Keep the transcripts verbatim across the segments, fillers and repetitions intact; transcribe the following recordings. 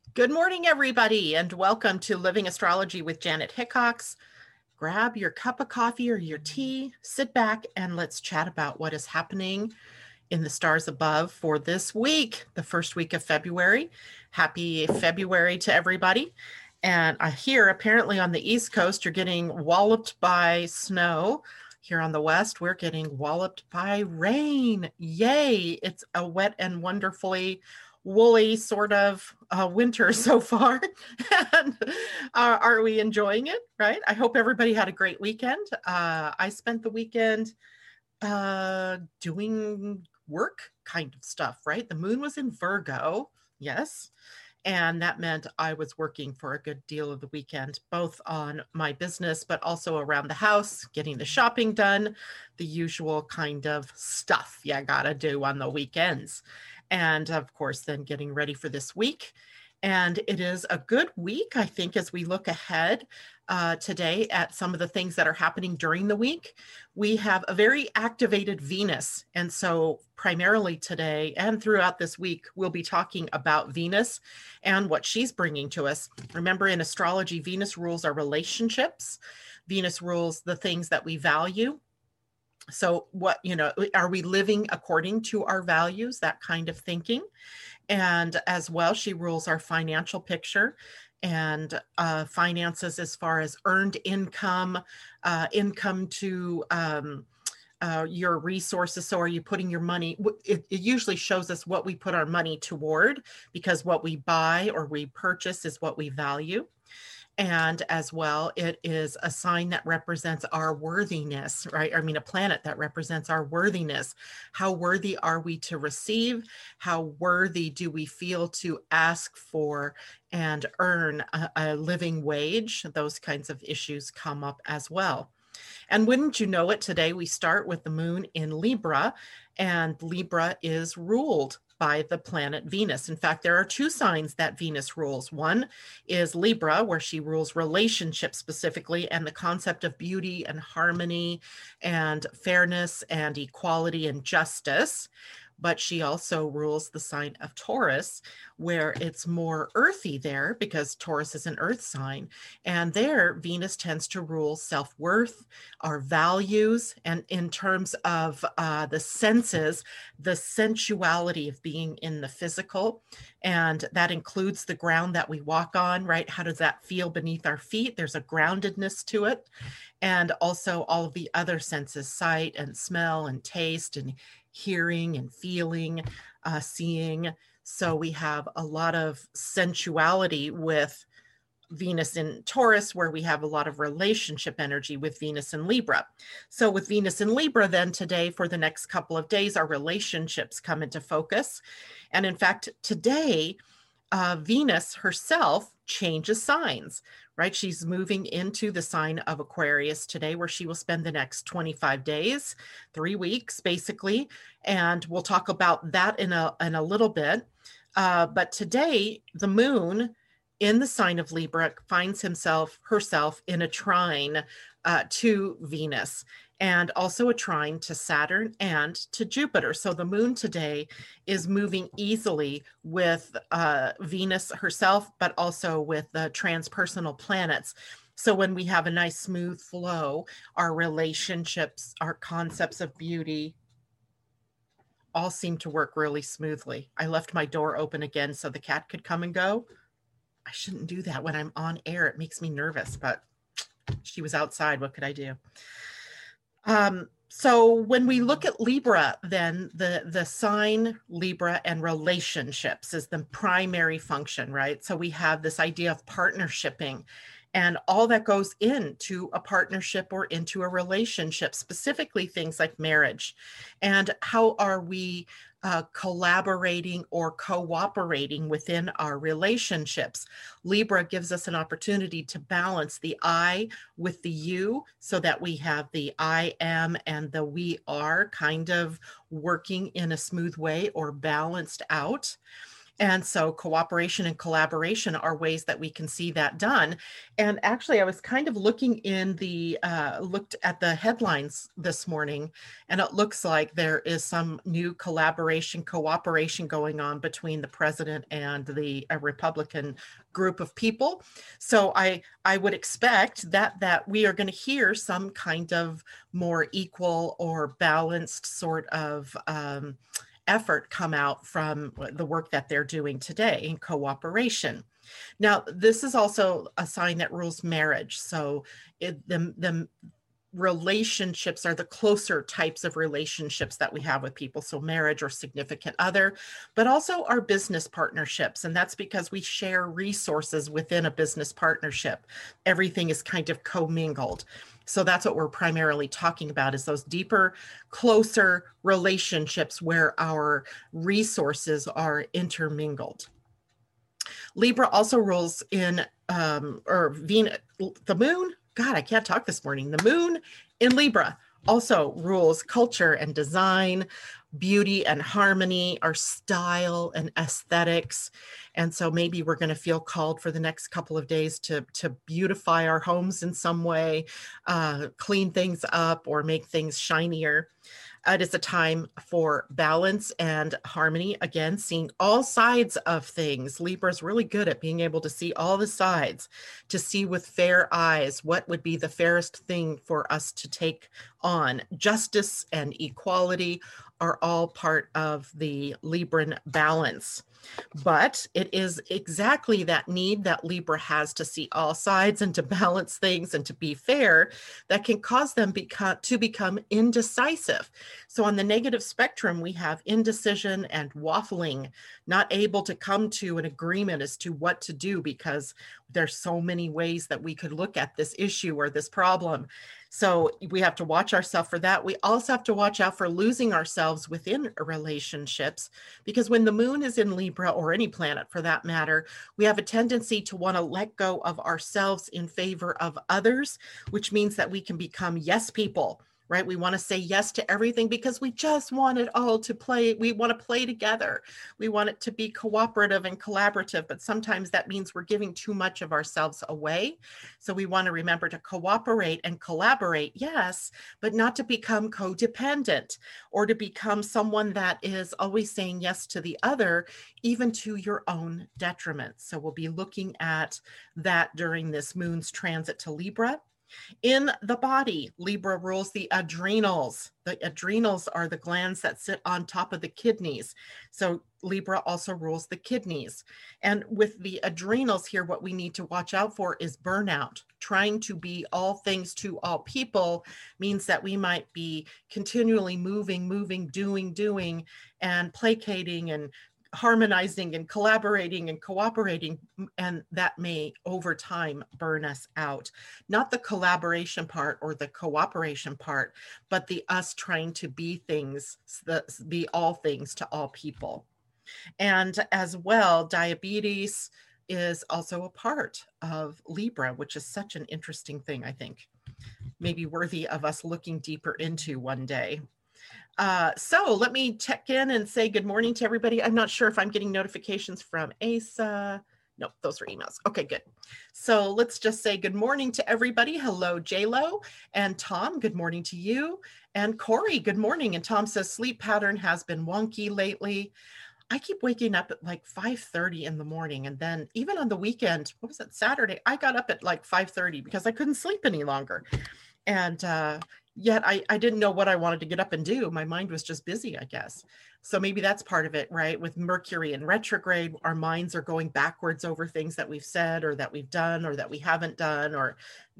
Good morning, everybody, and welcome to Living Astrology with Janet Hickox. Grab your cup of coffee or your tea, sit back, and let's chat about what is happening in the stars above for this week, the first week of February. Happy February to everybody. And I hear apparently on the East Coast, you're getting walloped by snow. Here on the West, we're getting walloped by rain. Yay! It's a wet and wonderfully woolly sort of uh, winter so far. and uh, are we enjoying it? Right? I hope everybody had a great weekend. Uh, I spent the weekend uh, doing work kind of stuff, right? The moon was in Virgo, yes. And that meant I was working for a good deal of the weekend, both on my business, but also around the house, getting the shopping done, the usual kind of stuff you gotta do on the weekends. And of course, then getting ready for this week. And it is a good week, I think, as we look ahead uh, today at some of the things that are happening during the week. We have a very activated Venus. And so primarily today and throughout this week, we'll be talking about Venus and what she's bringing to us. Remember, in astrology, Venus rules our relationships. Venus rules the things that we value. So what, you know, are we living according to our values, that kind of thinking? And as well, she rules our financial picture and uh, finances as far as earned income, uh, income to um, uh, your resources. So are you putting your money, it, it usually shows us what we put our money toward, because what we buy or we purchase is what we value. And as well, it is a sign that represents our worthiness, right? I mean, a planet that represents our worthiness. How worthy are we to receive? How worthy do we feel to ask for and earn a, a living wage? Those kinds of issues come up as well. And wouldn't you know it, today we start with the moon in Libra, and Libra is ruled by the planet Venus. In fact, there are two signs that Venus rules. One is Libra, where she rules relationships specifically, and the concept of beauty and harmony and fairness and equality and justice. But she also rules the sign of Taurus, where it's more earthy there, because Taurus is an earth sign. And there, Venus tends to rule self-worth, our values, and in terms of uh, the senses, the sensuality of being in the physical. And that includes the ground that we walk on, right? How does that feel beneath our feet? There's a groundedness to it. And also all of the other senses, sight and smell and taste and hearing and feeling, uh, seeing. So we have a lot of sensuality with Venus in Taurus, where we have a lot of relationship energy with Venus in Libra. So with Venus in Libra, then today, for the next couple of days, our relationships come into focus. And in fact, today, uh, Venus herself changes signs, right? She's moving into the sign of Aquarius today, where she will spend the next twenty-five days, three weeks, basically. And we'll talk about that in a, in a little bit. Uh, but today, the moon in the sign of Libra finds himself, herself in a trine uh, to Venus, and also a trine to Saturn and to Jupiter. So the moon today is moving easily with uh, Venus herself, but also with the transpersonal planets. So when we have a nice smooth flow, our relationships, our concepts of beauty, all seem to work really smoothly. I left my door open again so the cat could come and go. I shouldn't do that when I'm on air. It makes me nervous, but she was outside. What could I do? Um, so when we look at Libra, then the, the sign Libra and relationships is the primary function, right? So we have this idea of partnershiping and all that goes into a partnership or into a relationship, specifically things like marriage. And how are we uh, collaborating or cooperating within our relationships? Libra gives us an opportunity to balance the I with the you, so that we have the I am and the we are kind of working in a smooth way or balanced out. And so cooperation and collaboration are ways that we can see that done. And actually, I was kind of looking in the, uh, looked at the headlines this morning, and it looks like there is some new collaboration, cooperation going on between the president and the uh, Republican group of people. So I, I would expect that, that we are going to hear some kind of more equal or balanced sort of um, effort come out from the work that they're doing today in cooperation. Now, this is also a sign that rules marriage. So it, the, the relationships are the closer types of relationships that we have with people. So marriage or significant other, but also our business partnerships. And that's because we share resources within a business partnership. Everything is kind of commingled. So that's what we're primarily talking about, is those deeper, closer relationships where our resources are intermingled. Libra also rules in, um, or Venus, the moon, God, I can't talk this morning. The moon in Libra also rules culture and design, beauty and harmony, our style and aesthetics. And so maybe we're going to feel called for the next couple of days to, to beautify our homes in some way, uh, clean things up, or make things shinier. It is a time for balance and harmony. Again, seeing all sides of things. Libra is really good at being able to see all the sides, to see with fair eyes what would be the fairest thing for us to take on. Justice and equality are all part of the Libran balance. But it is exactly that need that Libra has to see all sides and to balance things and to be fair that can cause them become, to become indecisive. So on the negative spectrum, we have indecision and waffling, not able to come to an agreement as to what to do because there's so many ways that we could look at this issue or this problem. So we have to watch ourselves for that. We also have to watch out for losing ourselves within relationships, because when the moon is in Libra, or any planet for that matter, we have a tendency to want to let go of ourselves in favor of others, which means that we can become yes people. Right? We want to say yes to everything because we just want it all to play. We want to play together. We want it to be cooperative and collaborative, but sometimes that means we're giving too much of ourselves away. So we want to remember to cooperate and collaborate, yes, but not to become codependent or to become someone that is always saying yes to the other, even to your own detriment. So we'll be looking at that during this moon's transit to Libra. In the body, Libra rules the adrenals. The adrenals are the glands that sit on top of the kidneys. So Libra also rules the kidneys. And with the adrenals here, what we need to watch out for is burnout. Trying to be all things to all people means that we might be continually moving, moving, doing, doing, and placating and harmonizing and collaborating and cooperating, and that may over time burn us out. Not the collaboration part or the cooperation part, but the us trying to be things, the, be all things to all people. And as well, diabetes is also a part of Libra, which is such an interesting thing, I think, maybe worthy of us looking deeper into one day. Uh, so let me check in and say good morning to everybody. I'm not sure if I'm getting notifications from Asa. No, those are emails. Okay, good. So let's just say good morning to everybody. Hello, J-Lo and Tom. Good morning to you. And Corey, good morning. And Tom says sleep pattern has been wonky lately. I keep waking up at like five thirty in the morning. And then even on the weekend, what was it, Saturday, I got up at like five thirty because I couldn't sleep any longer. And uh, yet I, I didn't know what I wanted to get up and do. My mind was just busy, I guess. So maybe that's part of it, right? With Mercury in retrograde, our minds are going backwards over things that we've said or that we've done or that we haven't done. Or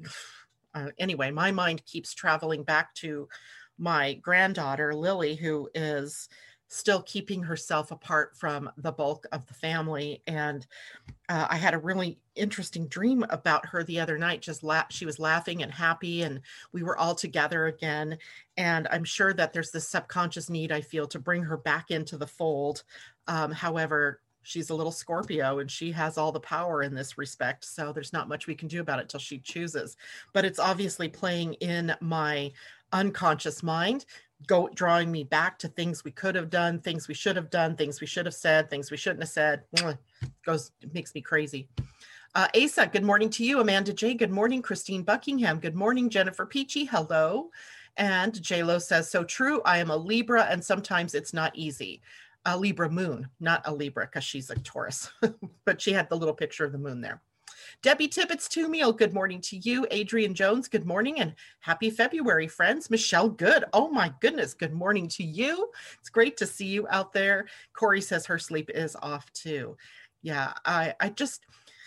uh, anyway, my mind keeps traveling back to my granddaughter, Lily, who is still keeping herself apart from the bulk of the family. And uh, I had a really interesting dream about her the other night. Just la- she was laughing and happy, and we were all together again. And I'm sure that there's this subconscious need I feel to bring her back into the fold. Um, however, she's a little Scorpio and she has all the power in this respect. So there's not much we can do about it till she chooses. But it's obviously playing in my unconscious mind, go drawing me back to things we could have done, things we should have done, things we should have said, things we shouldn't have said. Goes, it makes me crazy. Uh, Asa, good morning to you. Amanda J, good morning. Christine Buckingham, good morning. Jennifer Peachy, hello. And J-Lo says, so true, I am a Libra and sometimes it's not easy. A Libra moon, not a Libra because she's a Taurus, but she had the little picture of the moon there. Debbie Tibbetts Tumiel, good morning to you. Adrian Jones, good morning and happy February, friends. Michelle Good, oh my goodness, good morning to you. It's great to see you out there. Corey says her sleep is off too. Yeah, I, I just...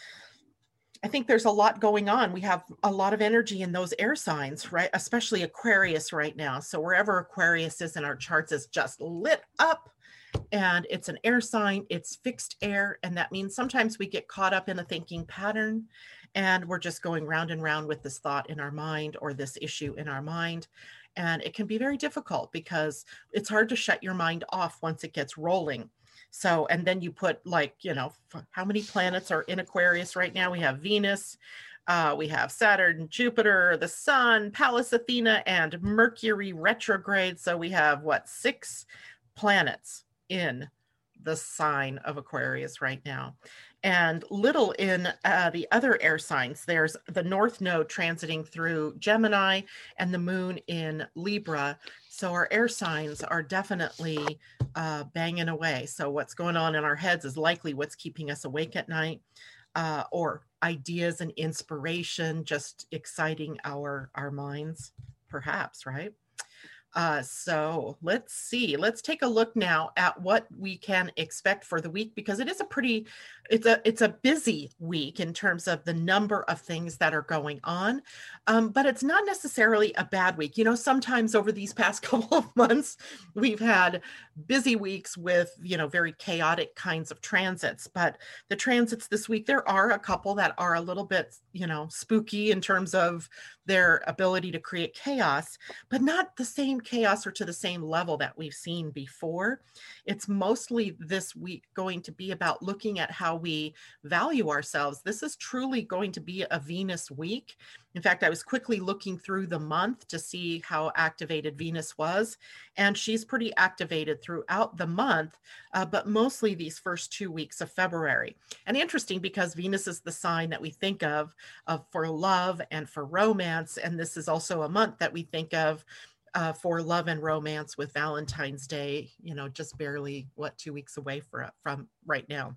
I think there's a lot going on. We have a lot of energy in those air signs, right? Especially Aquarius right now. So wherever Aquarius is in our charts is just lit up, and it's an air sign, it's fixed air. And that means sometimes we get caught up in a thinking pattern and we're just going round and round with this thought in our mind or this issue in our mind. And it can be very difficult because it's hard to shut your mind off once it gets rolling. So, and then you put like, you know, how many planets are in Aquarius right now? We have Venus, uh, we have Saturn, Jupiter, the Sun, Pallas Athena, and Mercury retrograde. So we have what, six planets in the sign of Aquarius right now. And little in uh, the other air signs. There's the North Node transiting through Gemini and the moon in Libra. So our air signs are definitely uh, banging away. So what's going on in our heads is likely what's keeping us awake at night, uh, or ideas and inspiration just exciting our, our minds, perhaps, right? Uh, so let's see, let's take a look now at what we can expect for the week, because it is a pretty, it's a, it's a busy week in terms of the number of things that are going on. Um, but it's not necessarily a bad week. You know, sometimes over these past couple of months, we've had busy weeks with, you know, very chaotic kinds of transits, but the transits this week, there are a couple that are a little bit, you know, spooky in terms of their ability to create chaos, but not the same chaos or to the same level that we've seen before. It's mostly this week going to be about looking at how we value ourselves. This is truly going to be a Venus week. In fact, I was quickly looking through the month to see how activated Venus was, and she's pretty activated throughout the month, uh, but mostly these first two weeks of February. And interesting because Venus is the sign that we think of, of for love and for romance, and this is also a month that we think of uh, for love and romance with Valentine's Day, you know, just barely, what, two weeks away for, from right now.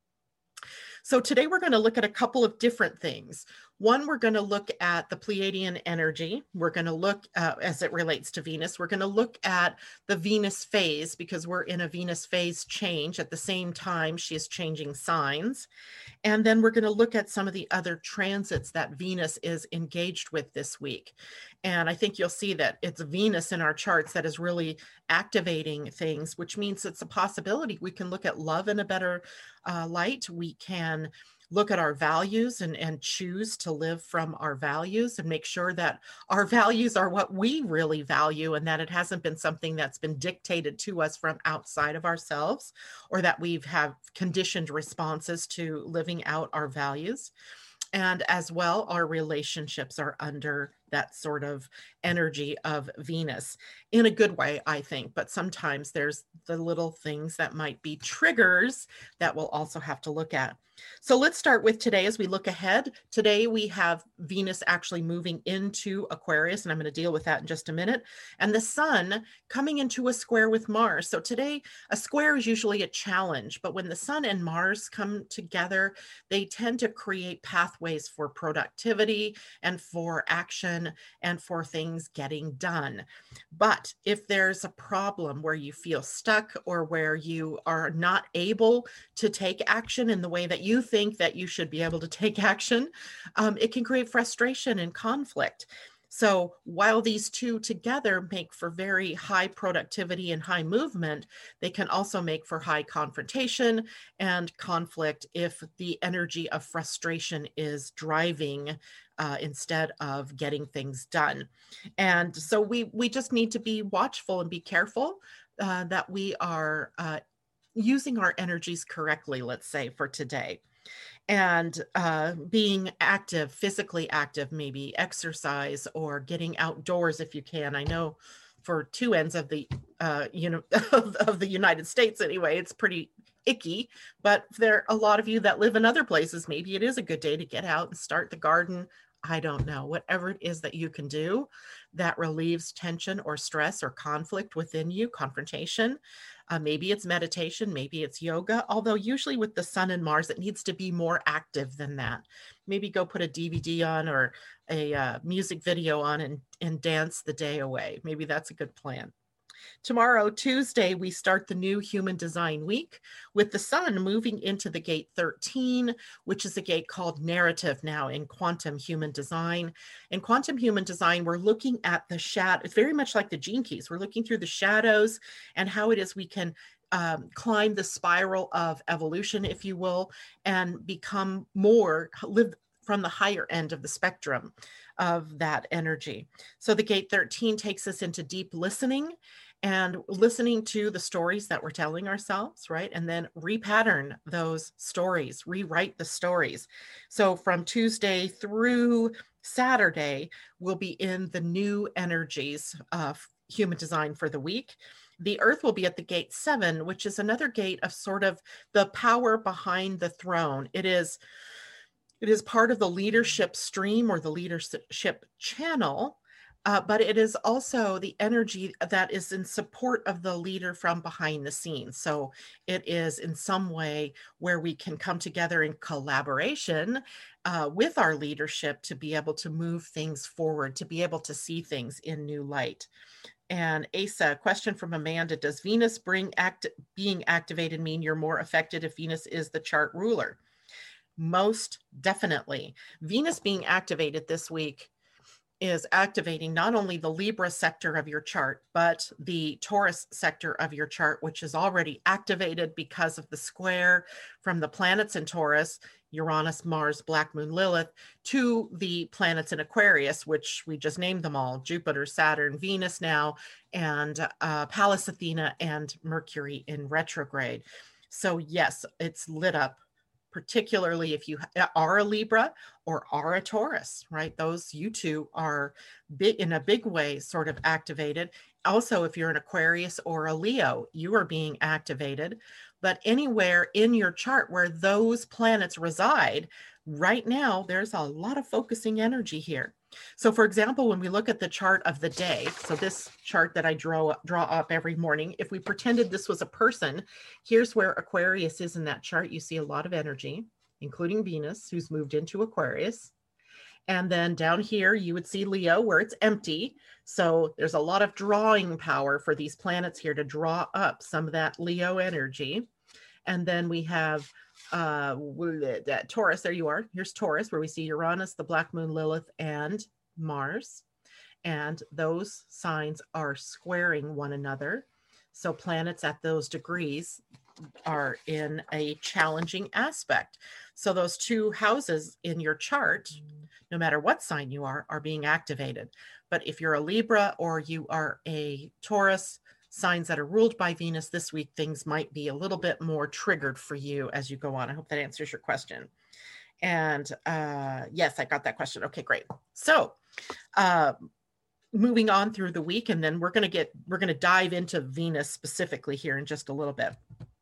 So today we're going to look at a couple of different things. One, we're going to look at the Pleiadian energy. We're going to look uh, as it relates to Venus. We're going to look at the Venus phase because we're in a Venus phase change. At the same time, she is changing signs. And then we're going to look at some of the other transits that Venus is engaged with this week. And I think you'll see that it's Venus in our charts that is really activating things, which means it's a possibility. We can look at love in a better uh, light. We can look at our values and, and choose to live from our values and make sure that our values are what we really value and that it hasn't been something that's been dictated to us from outside of ourselves, or that we've have conditioned responses to living out our values. And as well, our relationships are under that sort of energy of Venus in a good way, I think. But sometimes there's the little things that might be triggers that we'll also have to look at. So let's start with today as we look ahead. Today we have Venus actually moving into Aquarius, and I'm going to deal with that in just a minute. And the sun coming into a square with Mars. So today a square is usually a challenge, but when the sun and Mars come together, they tend to create pathways for productivity and for action and for things getting done. But if there's a problem where you feel stuck or where you are not able to take action in the way that you think that you should be able to take action, um, it can create frustration and conflict. So while these two together make for very high productivity and high movement, they can also make for high confrontation and conflict if the energy of frustration is driving uh, instead of getting things done. And so we, we just need to be watchful and be careful uh, that we are uh, using our energies correctly, let's say, for today. And uh, being active, physically active, maybe exercise or getting outdoors if you can. I know for two ends of the, uh, you know, of, of the United States anyway, it's pretty icky. But there are a lot of you that live in other places, maybe it is a good day to get out and start the garden. I don't know, whatever it is that you can do that relieves tension or stress or conflict within you, confrontation. Uh, maybe it's meditation, maybe it's yoga, although usually with the sun and Mars, it needs to be more active than that. Maybe go put a D V D on or a uh, music video on and, and dance the day away. Maybe that's a good plan. Tomorrow, Tuesday, we start the new Human Design Week with the sun moving into the gate thirteen, which is a gate called narrative now in quantum human design. In quantum human design, we're looking at the shadow. It's very much like the Gene Keys. We're looking through the shadows and how it is we can um, climb the spiral of evolution, if you will, and become more, live from the higher end of the spectrum of that energy. So the gate thirteen takes us into deep listening and listening to the stories that we're telling ourselves, right? And then repattern those stories, rewrite the stories. So from Tuesday through Saturday, we'll be in the new energies of human design for the week. The Earth will be at the gate seven, which is another gate of sort of the power behind the throne. It is It is part of the leadership stream or the leadership channel, uh, but it is also the energy that is in support of the leader from behind the scenes. So it is in some way where we can come together in collaboration uh, with our leadership to be able to move things forward, to be able to see things in new light. And Asa, question from Amanda, does Venus bring act being activated mean you're more affected if Venus is the chart ruler? Most definitely. Venus being activated this week is activating not only the Libra sector of your chart, but the Taurus sector of your chart, which is already activated because of the square from the planets in Taurus, Uranus, Mars, Black Moon, Lilith, to the planets in Aquarius, which we just named them all, Jupiter, Saturn, Venus now, and uh, Pallas Athena and Mercury in retrograde. So yes, it's lit up, particularly if you are a Libra or are a Taurus, right? Those, you two are big in a big way sort of activated. Also, if you're an Aquarius or a Leo, you are being activated. But anywhere in your chart where those planets reside, right now, there's a lot of focusing energy here. So for example, when we look at the chart of the day, so this chart that I draw, draw up every morning, if we pretended this was a person, here's where Aquarius is in that chart. You see a lot of energy, including Venus, who's moved into Aquarius. And then down here, you would see Leo, where it's empty. So there's a lot of drawing power for these planets here to draw up some of that Leo energy. And then we have uh that Taurus, there you are, here's Taurus, where we see Uranus, the Black Moon, Lilith, and Mars, and those signs are squaring one another. So planets at those degrees are in a challenging aspect. So those two houses in your chart, no matter what sign you are, are being activated. But if you're a Libra or you are a Taurus, signs that are ruled by Venus this week, things might be a little bit more triggered for you as you go on. I hope that answers your question. And uh, yes, I got that question. Okay, great. So uh, moving on through the week, and then we're going to get, we're going to dive into Venus specifically here in just a little bit.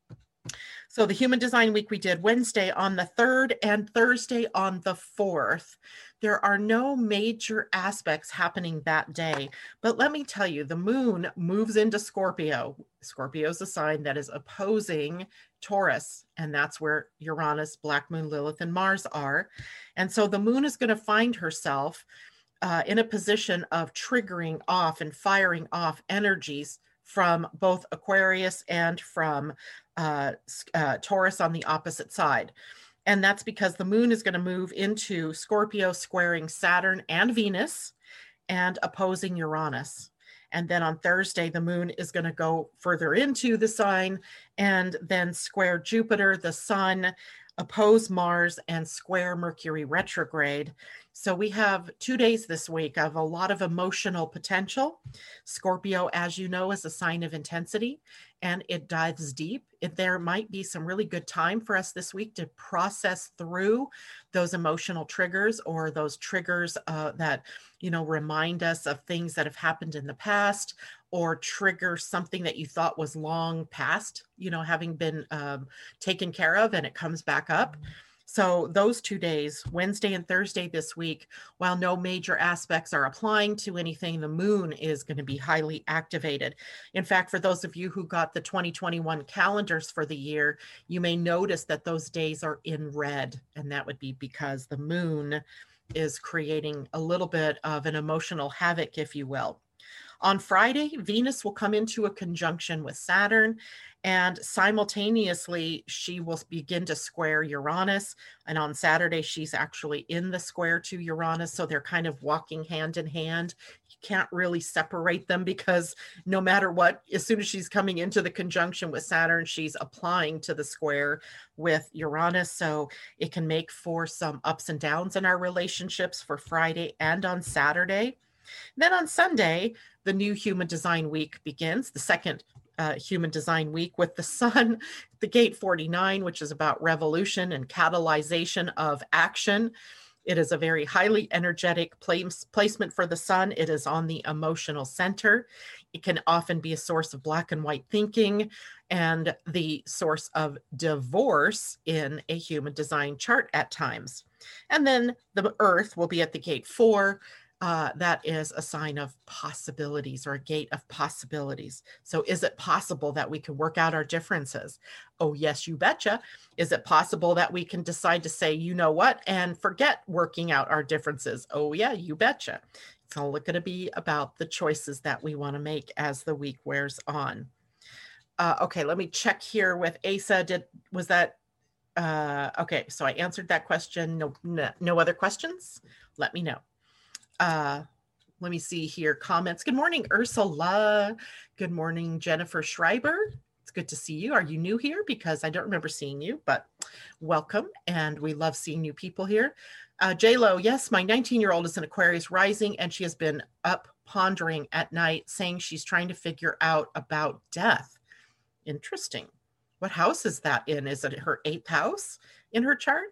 So the Human Design Week we did Wednesday on the third and Thursday on the fourth. There are no major aspects happening that day, but let me tell you, the moon moves into Scorpio. Scorpio is a sign that is opposing Taurus, and that's where Uranus, Black Moon, Lilith, and Mars are. And so the moon is going to find herself uh, in a position of triggering off and firing off energies from both Aquarius and from uh, uh, Taurus on the opposite side. And that's because the moon is going to move into Scorpio, squaring Saturn and Venus and opposing Uranus. And then on Thursday, the moon is going to go further into the sign and then square Jupiter, the sun, oppose Mars, and square Mercury retrograde. So we have two days this week of a lot of emotional potential. Scorpio, as you know, is a sign of intensity. and it dives deep. If there might be some really good time for us this week to process through those emotional triggers or those triggers uh, that, you know, remind us of things that have happened in the past, or trigger something that you thought was long past, you know, having been um, taken care of, and it comes back up. So those two days, Wednesday and Thursday this week, while no major aspects are applying to anything, the moon is going to be highly activated. In fact, for those of you who got the twenty twenty-one calendars for the year, you may notice that those days are in red, and that would be because the moon is creating a little bit of an emotional havoc, if you will. On Friday, Venus will come into a conjunction with Saturn, and simultaneously she will begin to square Uranus. And on Saturday, she's actually in the square to Uranus. So they're kind of walking hand in hand. You can't really separate them, because no matter what, as soon as she's coming into the conjunction with Saturn, she's applying to the square with Uranus. So it can make for some ups and downs in our relationships for Friday and on Saturday. Then on Sunday, the new Human Design Week begins, the second uh, Human Design Week, with the sun, the gate forty-nine, which is about revolution and catalyzation of action. It is a very highly energetic place, placement for the sun. It is on the emotional center. It can often be a source of black and white thinking and the source of divorce in a human design chart at times. And then the Earth will be at the gate four. Uh, that is a sign of possibilities, or a gate of possibilities. So is it possible that we can work out our differences? Oh, yes, you betcha. Is it possible that we can decide to say, you know what, and forget working out our differences? Oh, yeah, you betcha. It's all going to be about the choices that we want to make as the week wears on. Uh, okay, let me check here with Asa. Did was that, uh, okay, so I answered that question. No, no, no other questions? Let me know. Uh, let me see here. Comments. Good morning, Ursula. Good morning, Jennifer Schreiber. It's good to see you. Are you new here? Because I don't remember seeing you, but welcome. And we love seeing new people here. Uh, J-Lo, yes, my nineteen-year-old is an Aquarius rising, and she has been up pondering at night, saying she's trying to figure out about death. Interesting. What house is that in? Is it her eighth house in her chart?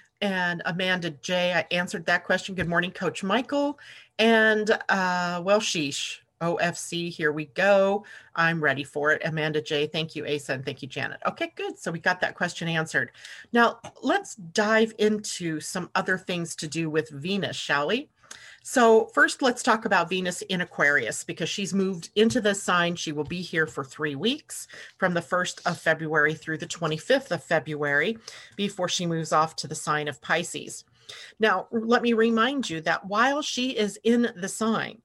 And Amanda J, I answered that question. Good morning, Coach Michael. And uh, well, sheesh, O F C, here we go. I'm ready for it. Amanda J, thank you, Asa, and thank you, Janet. Okay, good. So we got that question answered. Now, let's dive into some other things to do with Venus, shall we? So first, let's talk about Venus in Aquarius, because she's moved into the sign. She will be here for three weeks from the first of February through the twenty-fifth of February before she moves off to the sign of Pisces. Now, let me remind you that while she is in the sign,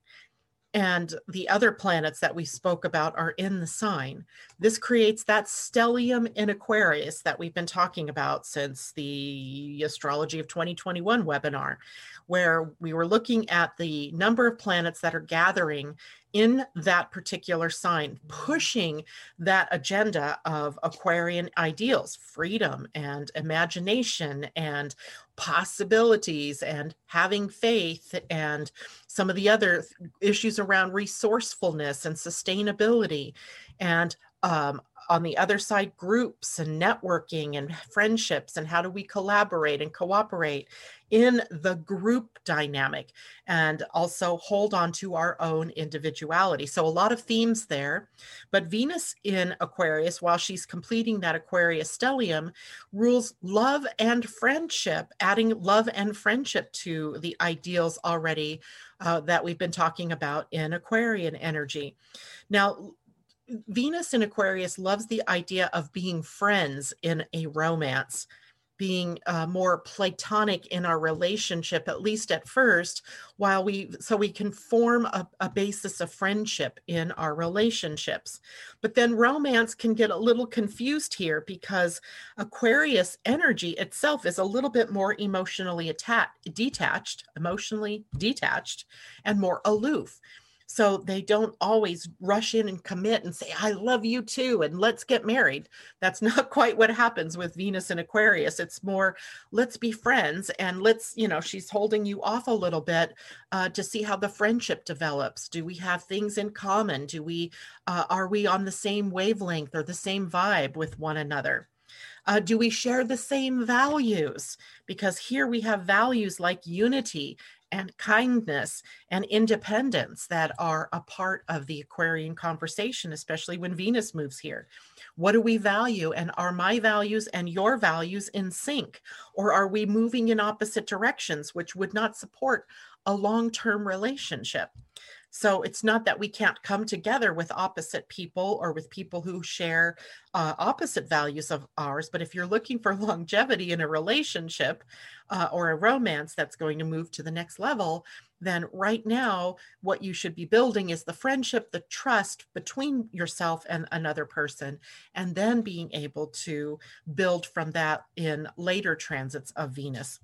and the other planets that we spoke about are in the sign, this creates that stellium in Aquarius that we've been talking about since the Astrology of twenty twenty-one webinar, where we were looking at the number of planets that are gathering in that particular sign, pushing that agenda of Aquarian ideals, freedom and imagination and possibilities and having faith, and some of the other issues around resourcefulness and sustainability. And um, on the other side, groups and networking and friendships, and how do we collaborate and cooperate in the group dynamic, and also hold on to our own individuality. So a lot of themes there. But Venus in Aquarius, while she's completing that Aquarius stellium, rules love and friendship, adding love and friendship to the ideals already uh, that we've been talking about in Aquarian energy. Now, Venus in Aquarius loves the idea of being friends in a romance, being uh, more platonic in our relationship, at least at first, while we, so we can form a, a basis of friendship in our relationships. But then romance can get a little confused here, because Aquarius energy itself is a little bit more emotionally attached, detached, emotionally detached, and more aloof. So they don't always rush in and commit and say, I love you too, and let's get married. That's not quite what happens with Venus and Aquarius. It's more, let's be friends, and let's, you know, she's holding you off a little bit uh, to see how the friendship develops. Do we have things in common? Do we, uh, are we on the same wavelength or the same vibe with one another? Uh, do we share the same values? Because here we have values like unity and kindness and independence that are a part of the Aquarian conversation, especially when Venus moves here. What do we value? And are my values and your values in sync? Or are we moving in opposite directions, which would not support a long-term relationship? So it's not that we can't come together with opposite people or with people who share uh, opposite values of ours. But if you're looking for longevity in a relationship uh, or a romance that's going to move to the next level, then right now, what you should be building is the friendship, the trust between yourself and another person, and then being able to build from that in later transits of Venus.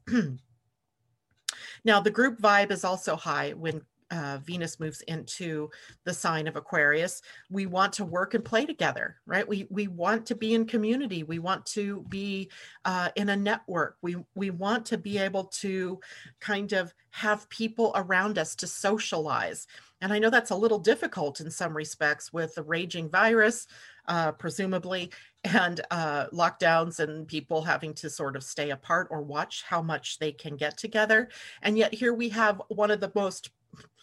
Now, the group vibe is also high when Uh, Venus moves into the sign of Aquarius. We want to work and play together, right? We we want to be in community. We want to be uh, in a network. We we want to be able to kind of have people around us to socialize. And I know that's a little difficult in some respects with the raging virus, uh, presumably, and uh, lockdowns and people having to sort of stay apart or watch how much they can get together. And yet here we have one of the most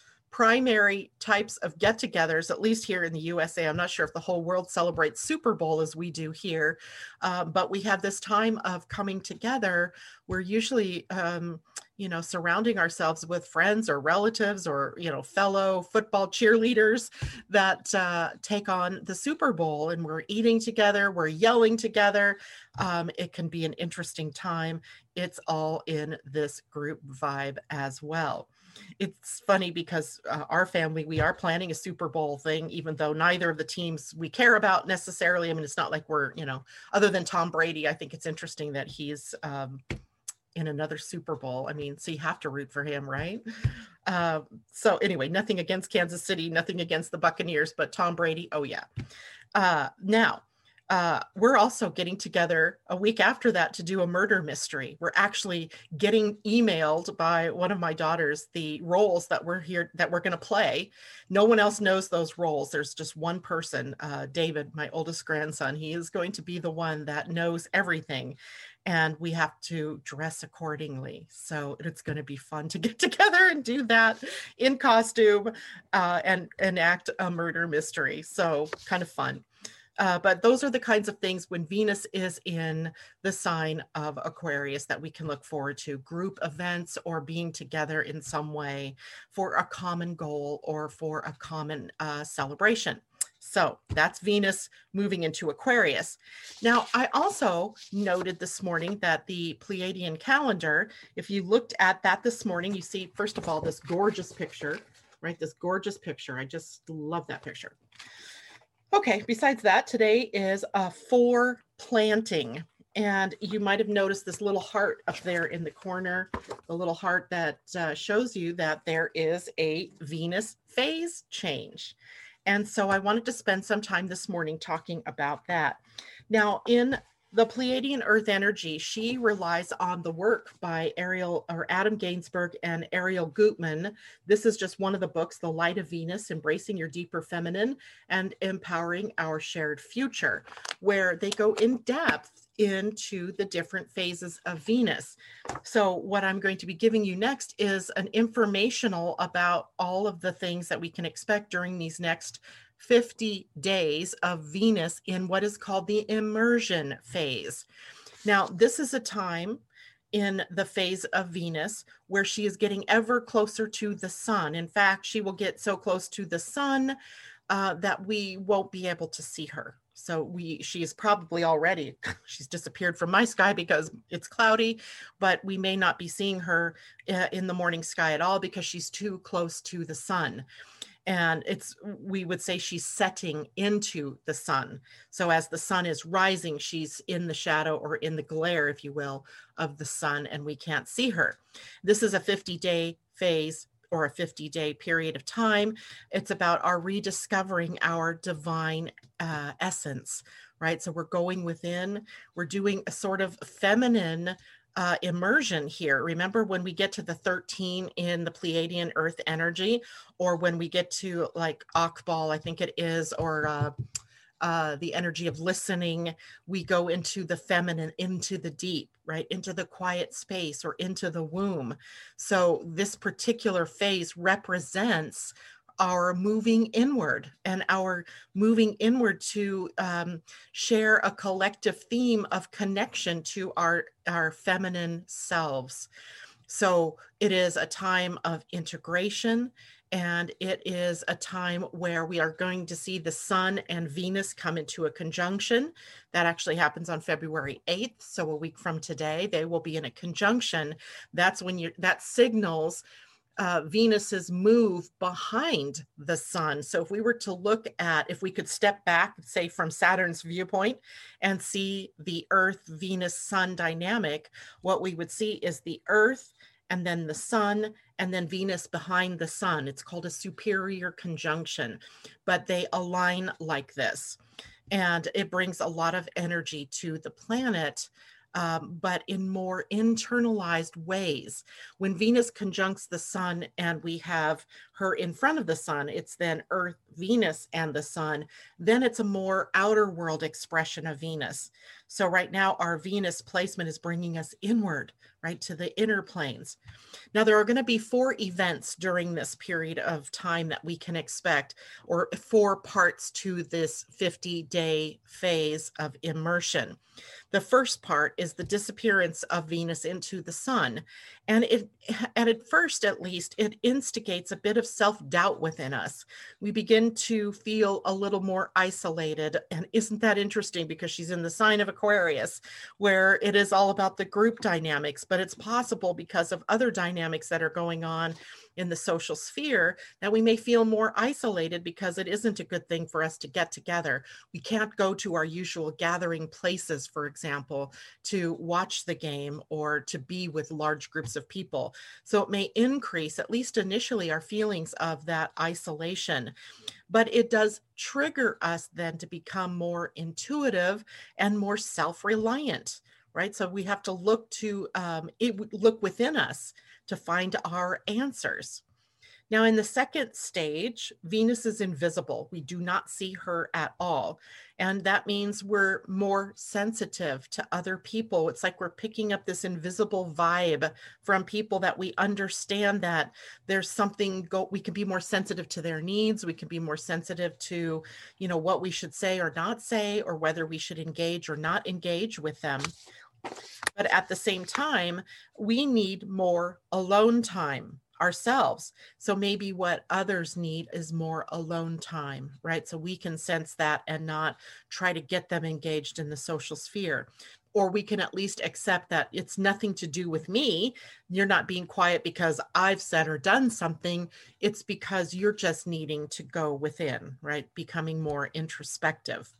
primary types of get-togethers, at least here in the U S A. I'm not sure if the whole world celebrates Super Bowl as we do here, uh, but we have this time of coming together. We're usually, um, you know, surrounding ourselves with friends or relatives or, you know, fellow football cheerleaders that uh, take on the Super Bowl, and we're eating together, we're yelling together. Um, it can be an interesting time. It's all in this group vibe as well. It's funny because uh, our family, we are planning a Super Bowl thing, even though neither of the teams we care about necessarily. I mean, it's not like we're, you know, other than Tom Brady, I think it's interesting that he's um, in another Super Bowl. I mean, so you have to root for him, right? Uh, so anyway, nothing against Kansas City, nothing against the Buccaneers, but Tom Brady, oh yeah. Uh, now, Uh, we're also getting together a week after that to do a murder mystery. We're actually getting emailed by one of my daughters the roles that we're here that we're going to play. No one else knows those roles. There's just one person, uh, David, my oldest grandson. He is going to be the one that knows everything, and we have to dress accordingly. So it's going to be fun to get together and do that in costume uh, and enact a murder mystery. So kind of fun. Uh, but those are the kinds of things when Venus is in the sign of Aquarius that we can look forward to: group events or being together in some way for a common goal or for a common uh, celebration. So that's Venus moving into Aquarius. Now, I also noted this morning that the Pleiadian calendar, if you looked at that this morning, you see, first of all, this gorgeous picture, right? This gorgeous picture. I just love that picture. Okay, besides that, today is a for planting. And you might have noticed this little heart up there in the corner, the little heart that uh, shows you that there is a Venus phase change. And so I wanted to spend some time this morning talking about that. Now, in the Pleiadian Earth energy, she relies on the work by Ariel or Adam Gainsbourg and Ariel Gutman. This is just one of the books, The Light of Venus, Embracing Your Deeper Feminine and Empowering Our Shared Future, where they go in depth into the different phases of Venus. So what I'm going to be giving you next is an informational about all of the things that we can expect during these next fifty days of Venus in what is called the immersion phase. Now, this is a time in the phase of Venus where she is getting ever closer to the sun. In fact, she will get so close to the sun uh, that we won't be able to see her. So we, she is probably already, she's disappeared from my sky because it's cloudy, but we may not be seeing her uh, in the morning sky at all because she's too close to the sun. And it's, we would say she's setting into the sun. So as the sun is rising, she's in the shadow or in the glare, if you will, of the sun, and we can't see her. This is a fifty day phase or a fifty day period of time. It's about our rediscovering our divine uh, essence, right? So we're going within, we're doing a sort of feminine uh, immersion here. Remember when we get to the thirteen in the Pleiadian earth energy, or when we get to like Akbal, I think it is, or uh, uh, the energy of listening, we go into the feminine, into the deep, right? Into the quiet space or into the womb. So this particular phase represents our moving inward and our moving inward to um, share a collective theme of connection to our, our feminine selves. So it is a time of integration, and it is a time where we are going to see the Sun and Venus come into a conjunction. That actually happens on February eighth. So a week from today, they will be in a conjunction. That's when you, that signals uh, Venus's move behind the Sun. So if we were to look at, if we could step back, say from Saturn's viewpoint and see the Earth, Venus, Sun dynamic, what we would see is the Earth and then the Sun, and then Venus behind the Sun. It's called a superior conjunction, but they align like this. And it brings a lot of energy to the planet, um, but in more internalized ways. When Venus conjuncts the Sun and we have her in front of the Sun, it's then Earth, Venus, and the Sun. Then it's a more outer world expression of Venus. So right now our Venus placement is bringing us inward, right, to the inner planes. Now there are going to be four events during this period of time that we can expect, or four parts to this fifty day phase of immersion. The first part is the disappearance of Venus into the Sun. And it, and at first, at least, it instigates a bit of self-doubt within us. We begin to feel a little more isolated. And isn't that interesting? Because she's in the sign of Aquarius, where it is all about the group dynamics, but it's possible because of other dynamics that are going on in the social sphere that we may feel more isolated because it isn't a good thing for us to get together. We can't go to our usual gathering places, for example, to watch the game or to be with large groups of people. So it may increase, at least initially, our feelings of that isolation. But it does trigger us then to become more intuitive and more self-reliant, right? So we have to look to um, it, look within us to find our answers. Now, in the second stage, Venus is invisible. We do not see her at all. And that means we're more sensitive to other people. It's like we're picking up this invisible vibe from people that we understand that there's something, go, we can be more sensitive to their needs. We can be more sensitive to, you know, what we should say or not say, or whether we should engage or not engage with them. But at the same time, we need more alone time ourselves. So maybe what others need is more alone time, right? So we can sense that and not try to get them engaged in the social sphere. Or we can at least accept that it's nothing to do with me. You're not being quiet because I've said or done something. It's because you're just needing to go within, right? Becoming more introspective.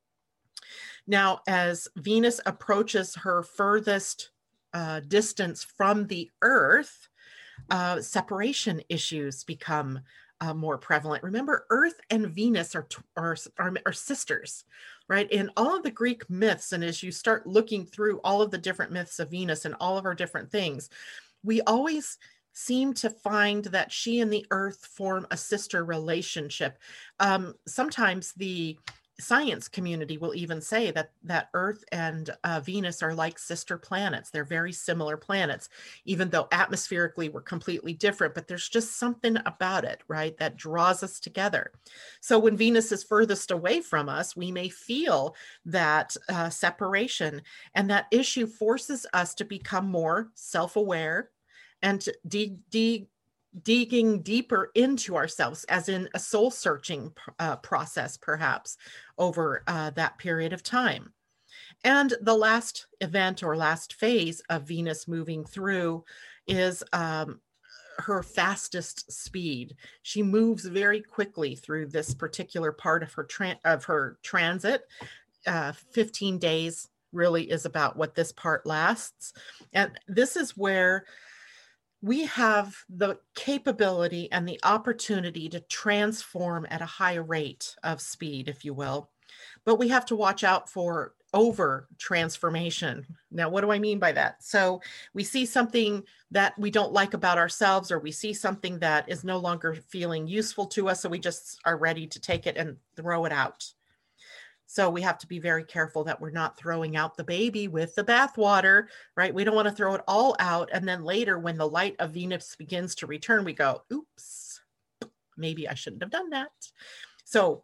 Now, as Venus approaches her furthest uh, distance from the Earth, uh, separation issues become uh, more prevalent. Remember, Earth and Venus are, are, are, are sisters, right? In all of the Greek myths, and as you start looking through all of the different myths of Venus and all of our different things, we always seem to find that she and the Earth form a sister relationship. Um, sometimes the science community will even say that that Earth and uh, Venus are like sister planets. They're very similar planets, even though atmospherically we're completely different, but there's just something about it, right, that draws us together. So when Venus is furthest away from us, we may feel that uh, separation, and that issue forces us to become more self-aware and to de- de- digging deeper into ourselves, as in a soul searching uh, process, perhaps over uh, that period of time. And the last event or last phase of Venus moving through is um, her fastest speed. She moves very quickly through this particular part of her tra- of her transit. Uh, fifteen days really is about what this part lasts. And this is where we have the capability and the opportunity to transform at a high rate of speed, if you will, but we have to watch out for over transformation. Now, what do I mean by that? So we see something that we don't like about ourselves, or we see something that is no longer feeling useful to us, so we just are ready to take it and throw it out. So we have to be very careful that we're not throwing out the baby with the bathwater, right? We don't want to throw it all out. And then later, when the light of Venus begins to return, we go, oops, maybe I shouldn't have done that. So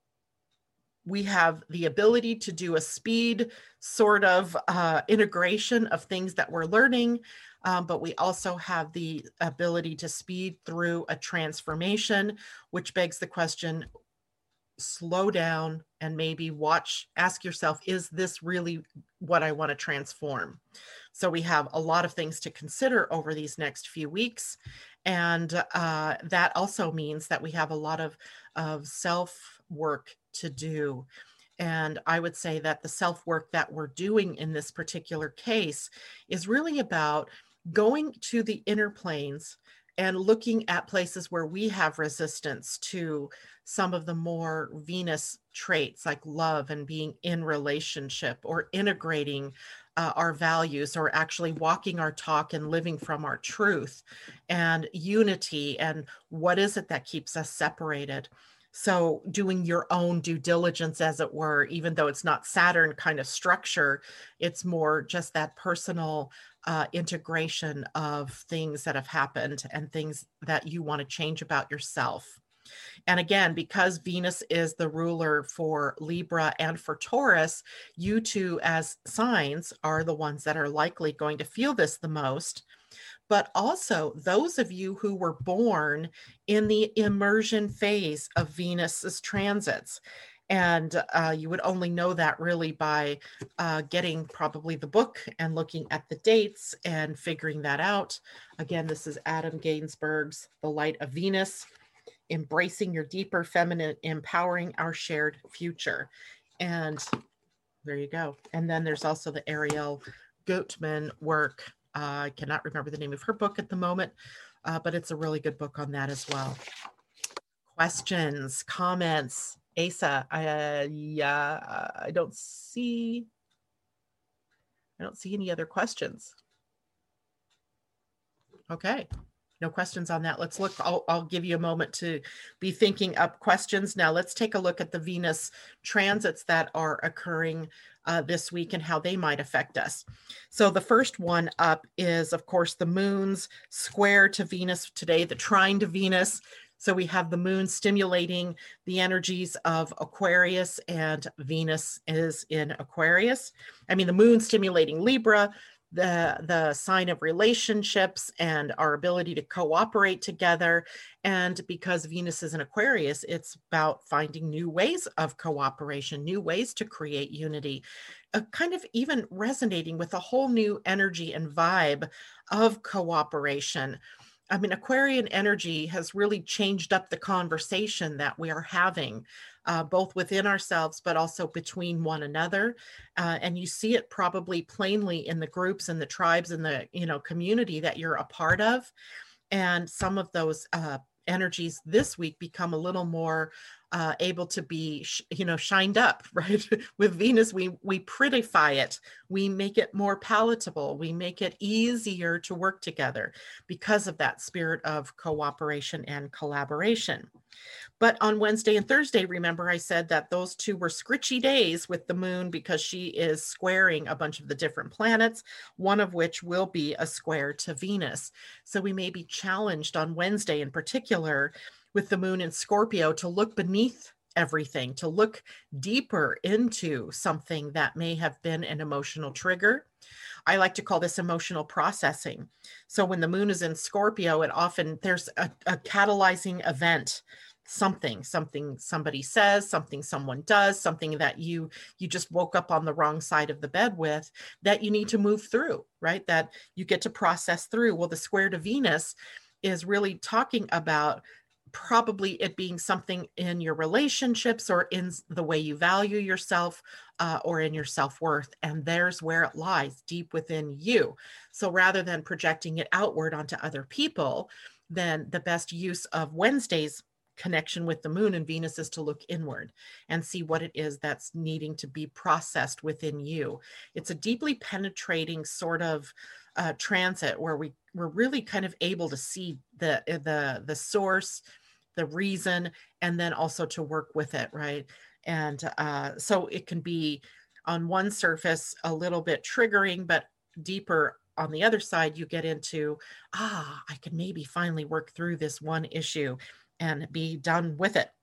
we have the ability to do a speed sort of uh, integration of things that we're learning, um, but we also have the ability to speed through a transformation, which begs the question, slow down and maybe watch, ask yourself, is this really what I want to transform? So we have a lot of things to consider over these next few weeks. And uh, that also means that we have a lot of, of self-work to do. And I would say that the self-work that we're doing in this particular case is really about going to the inner planes and looking at places where we have resistance to some of the more Venus traits, like love and being in relationship, or integrating uh, our values, or actually walking our talk and living from our truth, and unity, and what is it that keeps us separated. So doing your own due diligence, as it were, even though it's not Saturn kind of structure, it's more just that personal uh, integration of things that have happened and things that you want to change about yourself. And again, because Venus is the ruler for Libra and for Taurus, you two as signs are the ones that are likely going to feel this the most. But also those of you who were born in the immersion phase of Venus's transits. And uh, you would only know that really by uh, getting probably the book and looking at the dates and figuring that out. Again, this is Adam Gainsbourg's The Light of Venus, Embracing Your Deeper Feminine, Empowering Our Shared Future. And there you go. And then there's also the Ariel Goatman work. Uh, I cannot remember the name of her book at the moment, uh, but it's a really good book on that as well. Questions, comments? Asa, uh, yeah, I don't see, I don't see any other questions. Okay, no questions on that. Let's look, I'll, I'll give you a moment to be thinking up questions. Now let's take a look at the Venus transits that are occurring uh, this week and how they might affect us. So the first one up is, of course, the moon's square to Venus today, the trine to Venus. So we have the moon stimulating the energies of Aquarius, and Venus is in Aquarius. I mean, the moon stimulating Libra, the, the sign of relationships and our ability to cooperate together. And because Venus is in Aquarius, it's about finding new ways of cooperation, new ways to create unity, uh, kind of even resonating with a whole new energy and vibe of cooperation. I mean, Aquarian energy has really changed up the conversation that we are having, uh, both within ourselves, but also between one another. Uh, and you see it probably plainly in the groups and the tribes and the, you know, community that you're a part of. And some of those uh, energies this week become a little more uh, able to be, sh- you know, shined up, right? With Venus, we we prettify it. We make it more palatable. We make it easier to work together because of that spirit of cooperation and collaboration. But on Wednesday and Thursday, remember I said that those two were scritchy days with the moon because she is squaring a bunch of the different planets, one of which will be a square to Venus. So we may be challenged on Wednesday in particular with the moon in Scorpio to look beneath everything, to look deeper into something that may have been an emotional trigger. I like to call this emotional processing. So when the moon is in Scorpio, it often, there's a, a catalyzing event, something, something somebody says, something someone does, something that you, you just woke up on the wrong side of the bed with that you need to move through, right? That you get to process through. Well, the square to Venus is really talking about probably it being something in your relationships or in the way you value yourself, uh, or in your self-worth. And there's where it lies, deep within you. So rather than projecting it outward onto other people, then the best use of Wednesday's connection with the moon and Venus is to look inward and see what it is that's needing to be processed within you. It's a deeply penetrating sort of uh, transit where we we're really kind of able to see the the the source, the reason, and then also to work with it, right? And uh, so it can be on one surface a little bit triggering, but deeper on the other side, you get into, ah, I can maybe finally work through this one issue and be done with it.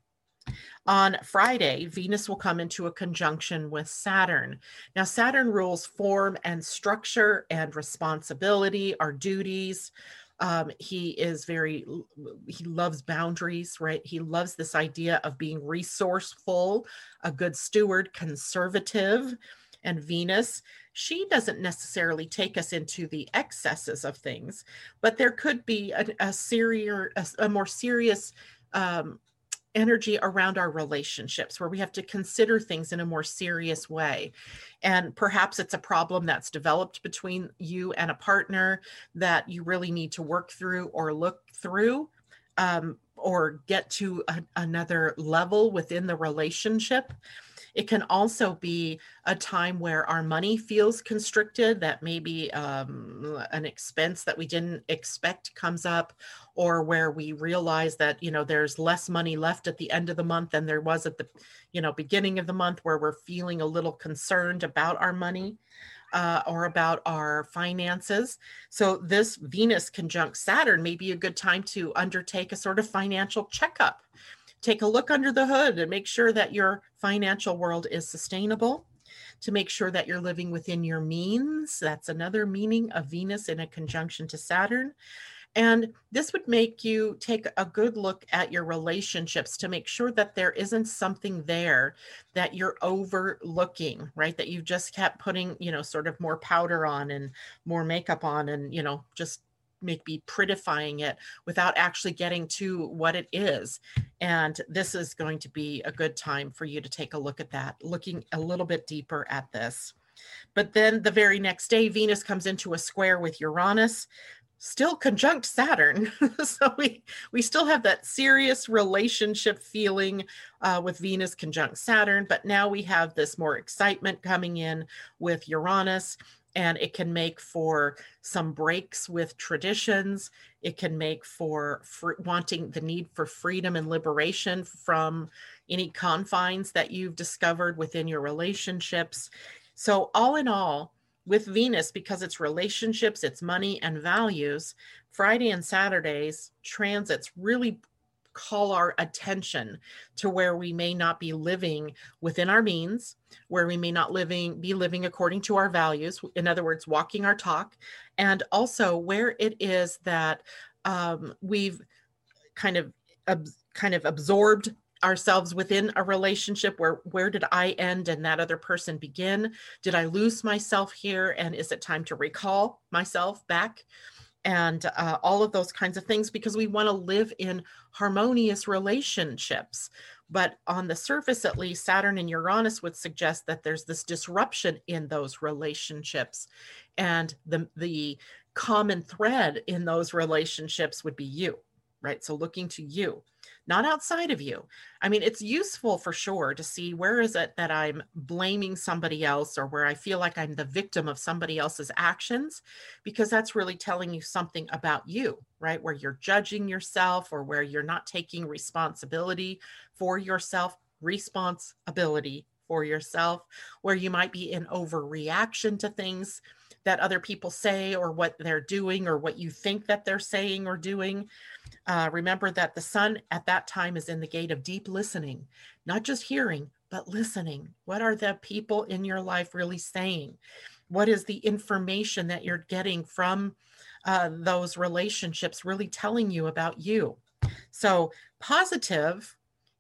On Friday, Venus will come into a conjunction with Saturn. Now, Saturn rules form and structure and responsibility, our duties. Um, he is very, he loves boundaries, right? He loves this idea of being resourceful, a good steward, conservative. And Venus, she doesn't necessarily take us into the excesses of things, but there could be a, a, serious, a, a more serious um, energy around our relationships where we have to consider things in a more serious way. And perhaps it's a problem that's developed between you and a partner that you really need to work through or look through, um, or get to a, another level within the relationship. It can also be a time where our money feels constricted, that maybe um, an expense that we didn't expect comes up, or where we realize that, you know, there's less money left at the end of the month than there was at the, you know, beginning of the month, where we're feeling a little concerned about our money uh, or about our finances. So this Venus conjunct Saturn may be a good time to undertake a sort of financial checkup. Take a look under the hood and make sure that your financial world is sustainable, to make sure that you're living within your means. That's another meaning of Venus in a conjunction to Saturn. And this would make you take a good look at your relationships to make sure that there isn't something there that you're overlooking, right? That you've just kept putting, you know, sort of more powder on and more makeup on and, you know, just maybe prettifying it without actually getting to what it is. And this is going to be a good time for you to take a look at that, looking a little bit deeper at this. But then the very next day, Venus comes into a square with Uranus, still conjunct Saturn. So we, we still have that serious relationship feeling uh, with Venus conjunct Saturn, but now we have this more excitement coming in with Uranus. And it can make for some breaks with traditions. It can make for fr- wanting the need for freedom and liberation from any confines that you've discovered within your relationships. So all in all, with Venus, because it's relationships, it's money and values, Friday and Saturday's transits really call our attention to where we may not be living within our means, where we may not living be living according to our values, in other words, walking our talk, and also where it is that um, we've kind of ab- kind of absorbed ourselves within a relationship. Where where did I end and that other person begin? Did I lose myself here? And is it time to recall myself back? And uh, all of those kinds of things, because we want to live in harmonious relationships. But on the surface, at least, Saturn and Uranus would suggest that there's this disruption in those relationships. And the, the common thread in those relationships would be you, right? So looking to you, not outside of you. I mean, it's useful for sure to see where is it that I'm blaming somebody else, or where I feel like I'm the victim of somebody else's actions, because that's really telling you something about you, right? Where you're judging yourself, or where you're not taking responsibility for yourself, responsibility for yourself, where you might be in overreaction to things that other people say, or what they're doing, or what you think that they're saying or doing. Uh, remember that the sun at that time is in the gate of deep listening, not just hearing, but listening. What are the people in your life really saying? What is the information that you're getting from uh, those relationships really telling you about you? So positive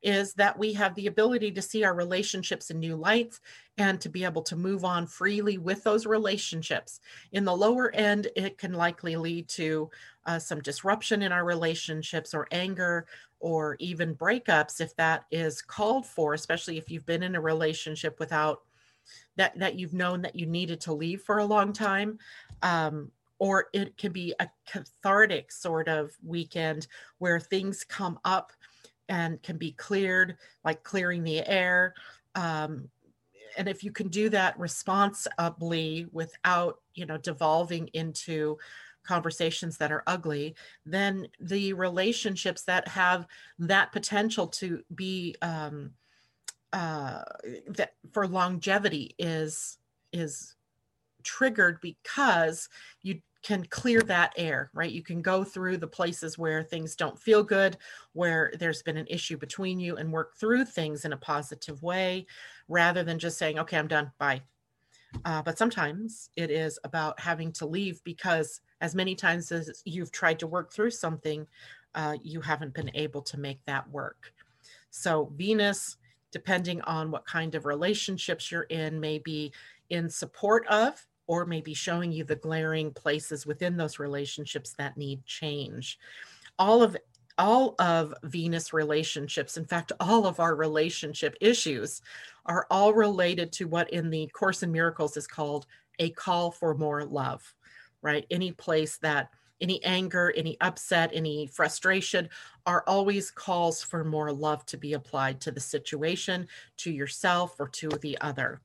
is that we have the ability to see our relationships in new lights and to be able to move on freely with those relationships. In the lower end, it can likely lead to uh, some disruption in our relationships or anger or even breakups if that is called for, especially if you've been in a relationship without that, that you've known that you needed to leave for a long time. Um, or it can be a cathartic sort of weekend where things come up and can be cleared, like clearing the air. Um, and if you can do that responsibly without, you know, devolving into conversations that are ugly, then the relationships that have that potential to be um, uh, that for longevity is is triggered because you can clear that air, right? You can go through the places where things don't feel good, where there's been an issue between you, and work through things in a positive way rather than just saying, okay, I'm done, bye. Uh, but sometimes it is about having to leave because as many times as you've tried to work through something, uh, you haven't been able to make that work. So Venus, depending on what kind of relationships you're in, may be in support of or maybe showing you the glaring places within those relationships that need change. All of all of Venus relationships, in fact, all of our relationship issues are all related to what in the Course in Miracles is called a call for more love, right? Any place that, any anger, any upset, any frustration are always calls for more love to be applied to the situation, to yourself, or to the other.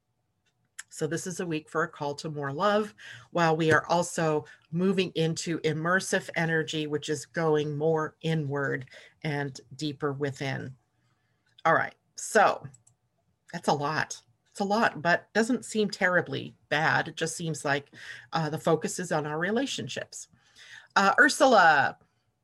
So this is a week for a call to more love, while we are also moving into immersive energy, which is going more inward and deeper within. All right, so that's a lot. It's a lot, but doesn't seem terribly bad. It just seems like uh, the focus is on our relationships. Uh, Ursula,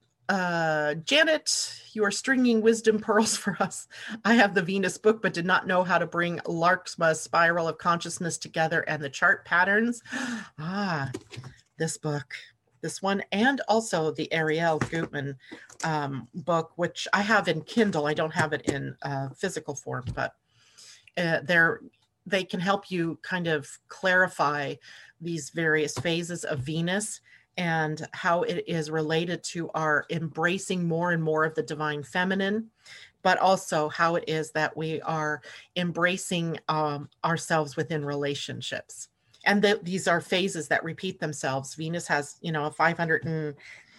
uh, Janet, you are stringing wisdom pearls for us. I have the Venus book, but did not know how to bring Larkma's spiral of consciousness together and the chart patterns. Ah, this book, this one, and also the Ariel Gutman um, book, which I have in Kindle. I don't have it in uh, physical form, but uh, they're, they can help you kind of clarify these various phases of Venus and how it is related to our embracing more and more of the divine feminine, but also how it is that we are embracing um, ourselves within relationships. And the, these are phases that repeat themselves. Venus has, you know, a five hundred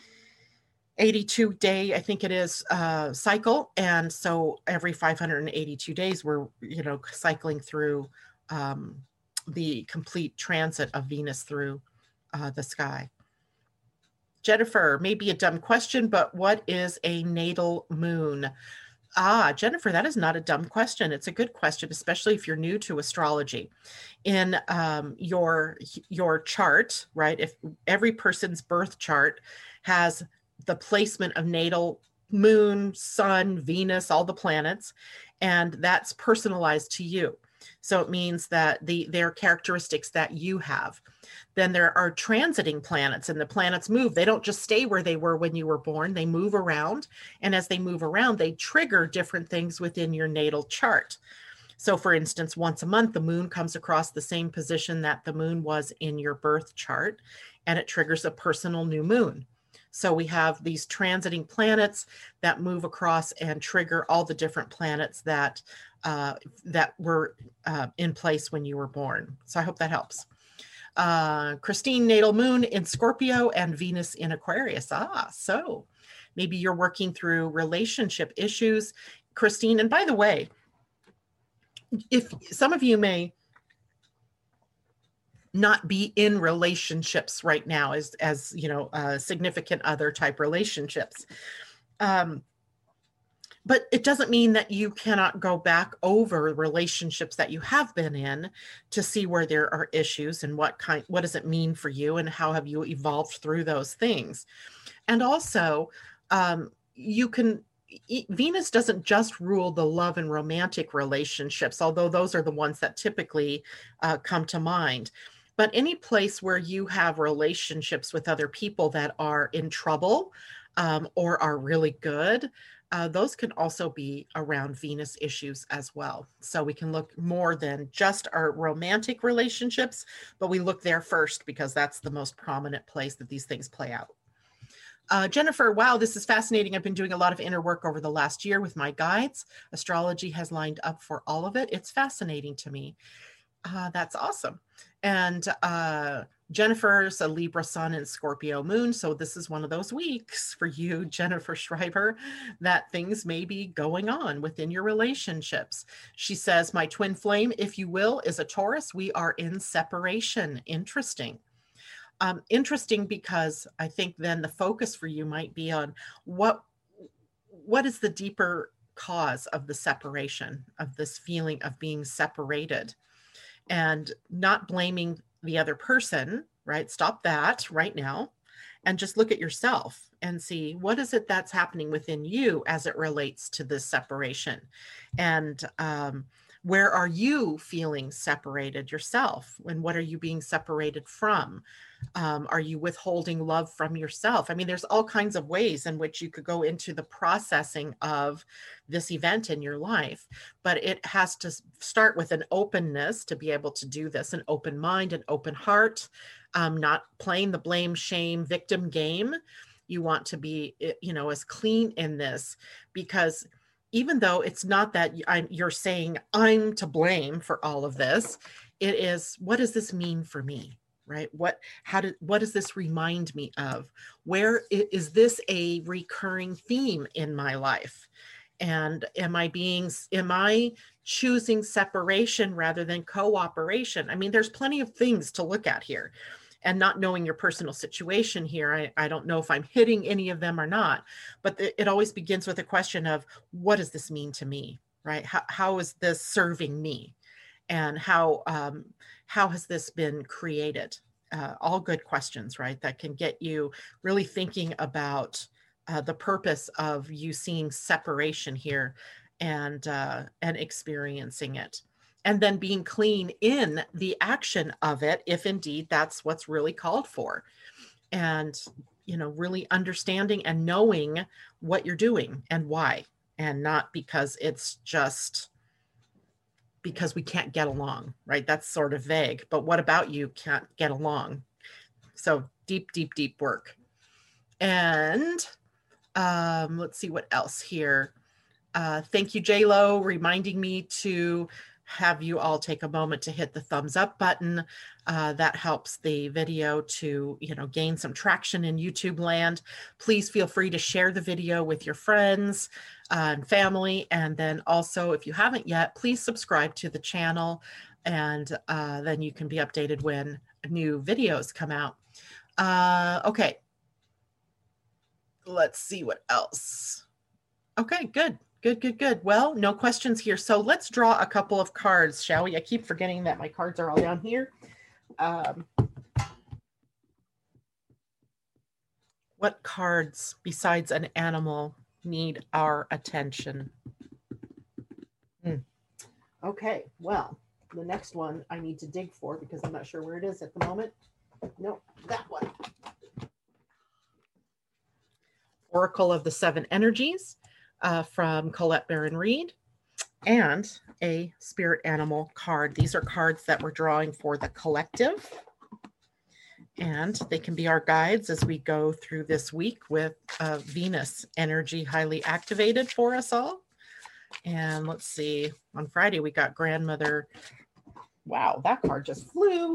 eighty-two day, I think it is, uh, cycle. And so every five hundred eighty-two days, we're, you know, cycling through um, the complete transit of Venus through uh, the sky. Jennifer, maybe a dumb question, but what is a natal moon? Ah, Jennifer, that is not a dumb question. It's a good question, especially if you're new to astrology. In um, your, your chart, right, if every person's birth chart has the placement of natal moon, sun, Venus, all the planets, and that's personalized to you. So it means that the their characteristics that you have. Then there are transiting planets, and the planets move. They don't just stay where they were when you were born. They move around. And as they move around, they trigger different things within your natal chart. So for instance, once a month, the moon comes across the same position that the moon was in your birth chart, and it triggers a personal new moon. So we have these transiting planets that move across and trigger all the different planets that uh, that were uh, in place when you were born. So I hope that helps. Uh, Christine, natal moon in Scorpio and Venus in Aquarius. Ah, so maybe you're working through relationship issues, Christine. And by the way, if some of you may not be in relationships right now as, as you know, uh, significant other type relationships. Um, but it doesn't mean that you cannot go back over relationships that you have been in to see where there are issues and what kind, what does it mean for you and how have you evolved through those things. And also um, you can, Venus doesn't just rule the love and romantic relationships, although those are the ones that typically uh, come to mind. But any place where you have relationships with other people that are in trouble um, or are really good, uh, those can also be around Venus issues as well. So we can look more than just our romantic relationships, but we look there first because that's the most prominent place that these things play out. Uh, Jennifer, wow, this is fascinating. I've been doing a lot of inner work over the last year with my guides. Astrology has lined up for all of it. It's fascinating to me. Uh, that's awesome. And uh, Jennifer's a Libra sun and Scorpio moon. So this is one of those weeks for you, Jennifer Schreiber, that things may be going on within your relationships. She says, my twin flame, if you will, is a Taurus. We are in separation. Interesting. Um, interesting because I think then the focus for you might be on what, what is the deeper cause of the separation, of this feeling of being separated, and not blaming the other person, right? Stop that right now and just look at yourself and see what is it that's happening within you as it relates to this separation. And um, where are you feeling separated yourself? And what are you being separated from? Um, are you withholding love from yourself? I mean, there's all kinds of ways in which you could go into the processing of this event in your life, but it has to start with an openness to be able to do this, an open mind, an open heart, um, not playing the blame, shame, victim game. You want to be, you know, as clean in this, because even though it's not that I'm, you're saying I'm to blame for all of this, it is, what does this mean for me? Right? What, how did, what does this remind me of? Where is this a recurring theme in my life? And am I being, am I choosing separation rather than cooperation? I mean, there's plenty of things to look at here, and not knowing your personal situation here. I, I don't know if I'm hitting any of them or not, but the, it always begins with a question of, what does this mean to me? Right? How, how is this serving me? And how, um, how has this been created? Uh, all good questions, right? That can get you really thinking about uh, the purpose of you seeing separation here and, uh, and experiencing it. And then being clean in the action of it, if indeed that's what's really called for. And, you know, really understanding and knowing what you're doing and why, and not because it's just because we can't get along, right? That's sort of vague, but what about you can't get along? So deep, deep, deep work. And um, let's see what else here. Uh, thank you, J-Lo, reminding me to have you all take a moment to hit the thumbs up button. Uh, that helps the video to, you know, gain some traction in YouTube land. Please feel free to share the video with your friends uh, and family. And then also, if you haven't yet, please subscribe to the channel, and uh, then you can be updated when new videos come out. Uh, okay. Let's see what else. Okay, good. Good, good, good. Well, no questions here. So let's draw a couple of cards, shall we? I keep forgetting that my cards are all down here. Um, what cards besides an animal need our attention? Hmm. Okay, well, the next one I need to dig for because I'm not sure where it is at the moment. Nope, that one. Oracle of the Seven Energies. Uh, from Colette Baron-Reid, and a spirit animal card. These are cards that we're drawing for the collective, and they can be our guides as we go through this week with uh, Venus energy highly activated for us all. And let's see, on Friday we got grandmother. Wow, that card just flew.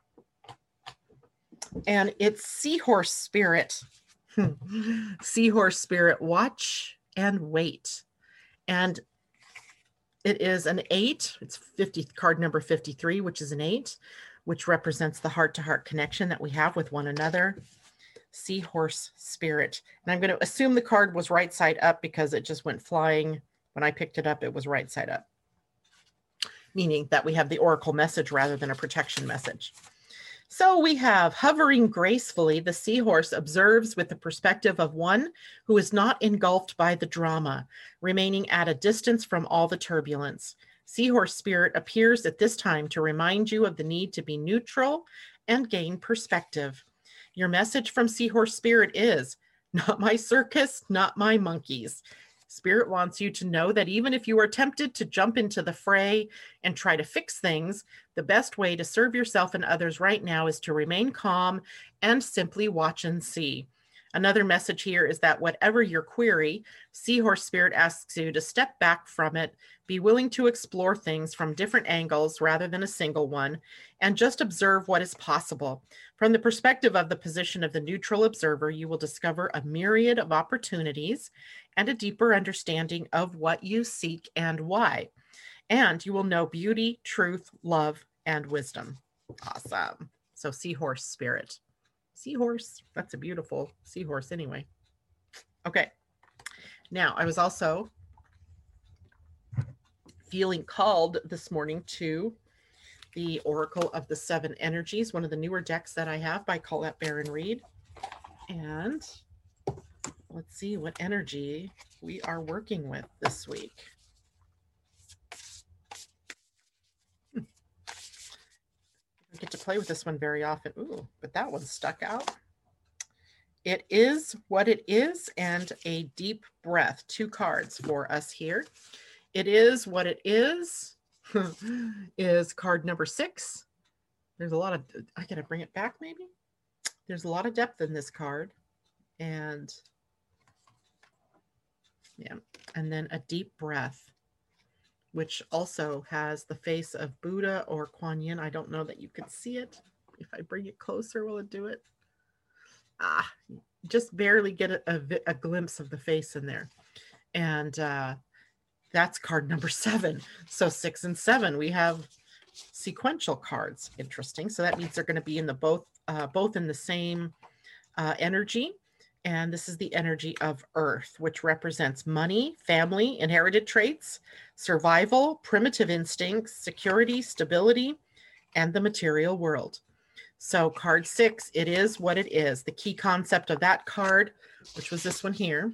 And it's Seahorse Spirit. Seahorse Spirit, watch and wait. And it is an eight. It's fifty, card number fifty-three, which is an eight, which represents the heart-to-heart connection that we have with one another. Seahorse Spirit. And I'm going to assume the card was right side up because it just went flying. When I picked it up, it was right side up, meaning that we have the oracle message rather than a protection message. So we have, hovering gracefully, the seahorse observes with the perspective of one who is not engulfed by the drama, remaining at a distance from all the turbulence. Seahorse Spirit appears at this time to remind you of the need to be neutral and gain perspective. Your message from Seahorse Spirit is, not my circus, not my monkeys. Spirit wants you to know that even if you are tempted to jump into the fray and try to fix things, the best way to serve yourself and others right now is to remain calm and simply watch and see. Another message here is that whatever your query, Seahorse Spirit asks you to step back from it, be willing to explore things from different angles rather than a single one, and just observe what is possible. From the perspective of the position of the neutral observer, you will discover a myriad of opportunities and a deeper understanding of what you seek and why. And you will know beauty, truth, love, and wisdom. Awesome. So Seahorse Spirit. Seahorse, that's a beautiful seahorse anyway. Okay, now I was also feeling called this morning to the Oracle of the Seven Energies, one of the newer decks that I have by Colette Baron Reed. And let's see what energy we are working with this week. I get to play with this one very often. Ooh, but that one stuck out. It is what it is, and a deep breath. Two cards for us here. It is what it is is card number six. There's a lot of, I gotta bring it back maybe. There's a lot of depth in this card. And yeah, and then a deep breath, which also has the face of Buddha or Kuan Yin. I don't know that you can see it. If I bring it closer, will it do it? Ah, just barely get a, a, a glimpse of the face in there. And uh, that's card number seven. So six and seven, we have sequential cards. Interesting. So that means they're going to be in the both, uh, both in the same uh, energy. And this is the energy of Earth, which represents money, family, inherited traits, survival, primitive instincts, security, stability, and the material world. So card six, it is what it is. The key concept of that card, which was this one here,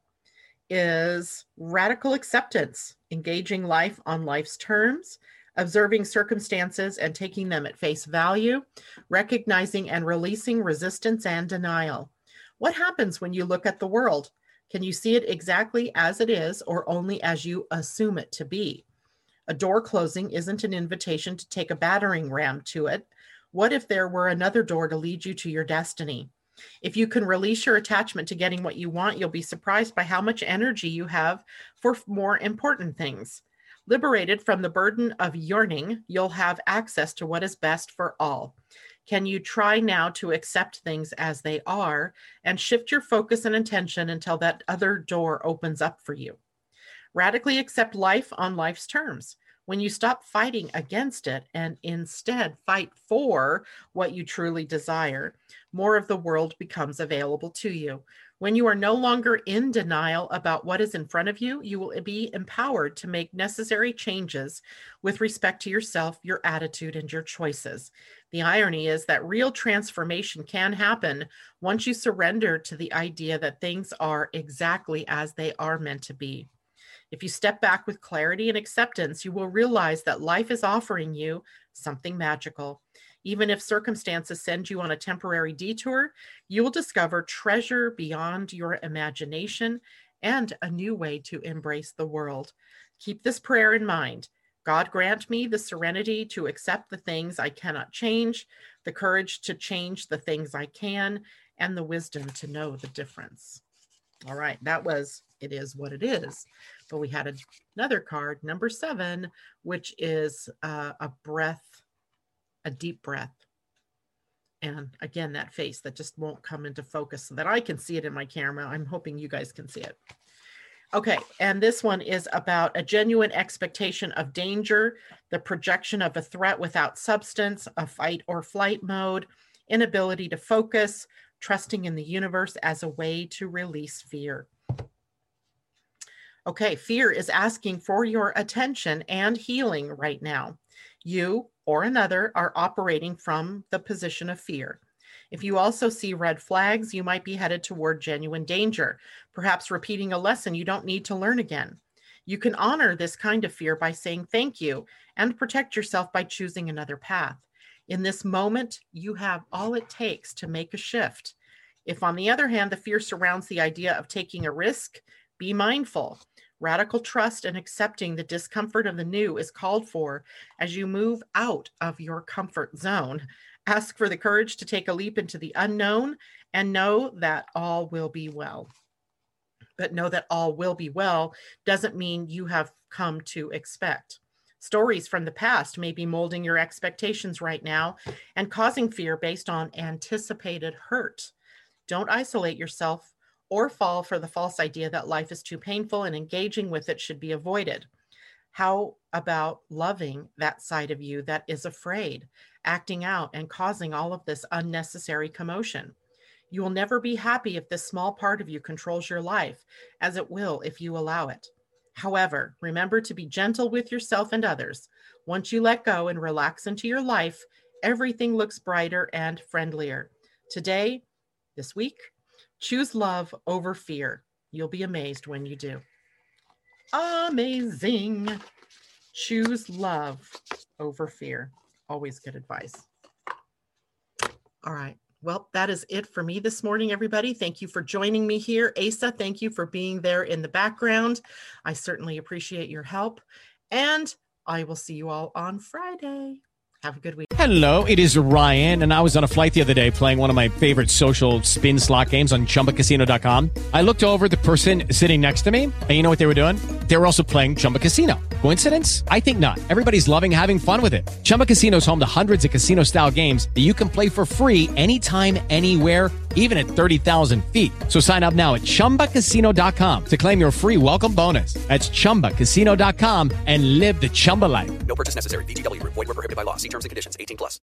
is radical acceptance, engaging life on life's terms, observing circumstances and taking them at face value, recognizing and releasing resistance and denial. What happens when you look at the world? Can you see it exactly as it is or only as you assume it to be? A door closing isn't an invitation to take a battering ram to it. What if there were another door to lead you to your destiny? If you can release your attachment to getting what you want, you'll be surprised by how much energy you have for more important things. Liberated from the burden of yearning, you'll have access to what is best for all. Can you try now to accept things as they are and shift your focus and attention until that other door opens up for you? Radically accept life on life's terms. When you stop fighting against it and instead fight for what you truly desire, more of the world becomes available to you. When you are no longer in denial about what is in front of you, you will be empowered to make necessary changes with respect to yourself, your attitude, and your choices. The irony is that real transformation can happen once you surrender to the idea that things are exactly as they are meant to be. If you step back with clarity and acceptance, you will realize that life is offering you something magical. Even if circumstances send you on a temporary detour, you will discover treasure beyond your imagination and a new way to embrace the world. Keep this prayer in mind. God grant me the serenity to accept the things I cannot change, the courage to change the things I can, and the wisdom to know the difference. All right, that was It Is What It Is. But we had another card, number seven, which is uh, a breath, a deep breath. And again, that face that just won't come into focus so that I can see it in my camera. I'm hoping you guys can see it. Okay, and this one is about a genuine expectation of danger, the projection of a threat without substance, a fight or flight mode, inability to focus, trusting in the universe as a way to release fear. Okay, fear is asking for your attention and healing right now. You or another are operating from the position of fear. If you also see red flags, you might be headed toward genuine danger, perhaps repeating a lesson you don't need to learn again. You can honor this kind of fear by saying thank you and protect yourself by choosing another path. In this moment, you have all it takes to make a shift. If, on the other hand, the fear surrounds the idea of taking a risk, Be mindful. Radical trust and accepting the discomfort of the new is called for as you move out of your comfort zone. Ask for the courage to take a leap into the unknown and know that all will be well. But know that all will be well doesn't mean you have come to expect. Stories from the past may be molding your expectations right now and causing fear based on anticipated hurt. Don't isolate yourself or fall for the false idea that life is too painful and engaging with it should be avoided. How about loving that side of you that is afraid, acting out, and causing all of this unnecessary commotion? You will never be happy if this small part of you controls your life, as it will if you allow it. However, remember to be gentle with yourself and others. Once you let go and relax into your life, everything looks brighter and friendlier. Today, this week, choose love over fear. You'll be amazed when you do. Amazing. Choose love over fear. Always good advice. All right. Well, that is it for me this morning, everybody. Thank you for joining me here. Asa, thank you for being there in the background. I certainly appreciate your help. And I will see you all on Friday. Have a good week. Hello, it is Ryan, and I was on a flight the other day playing one of my favorite social spin slot games on Chumba Casino dot com. I looked over at the person sitting next to me, and you know what they were doing? They were also playing Chumba Casino. Coincidence? I think not. Everybody's loving having fun with it. Chumba Casino is home to hundreds of casino-style games that you can play for free anytime, anywhere, even at thirty thousand feet. So sign up now at Chumba Casino dot com to claim your free welcome bonus. That's Chumba Casino dot com and live the Chumba life. No purchase necessary. V G W. Void where prohibited by law. See terms and conditions. eighteen plus.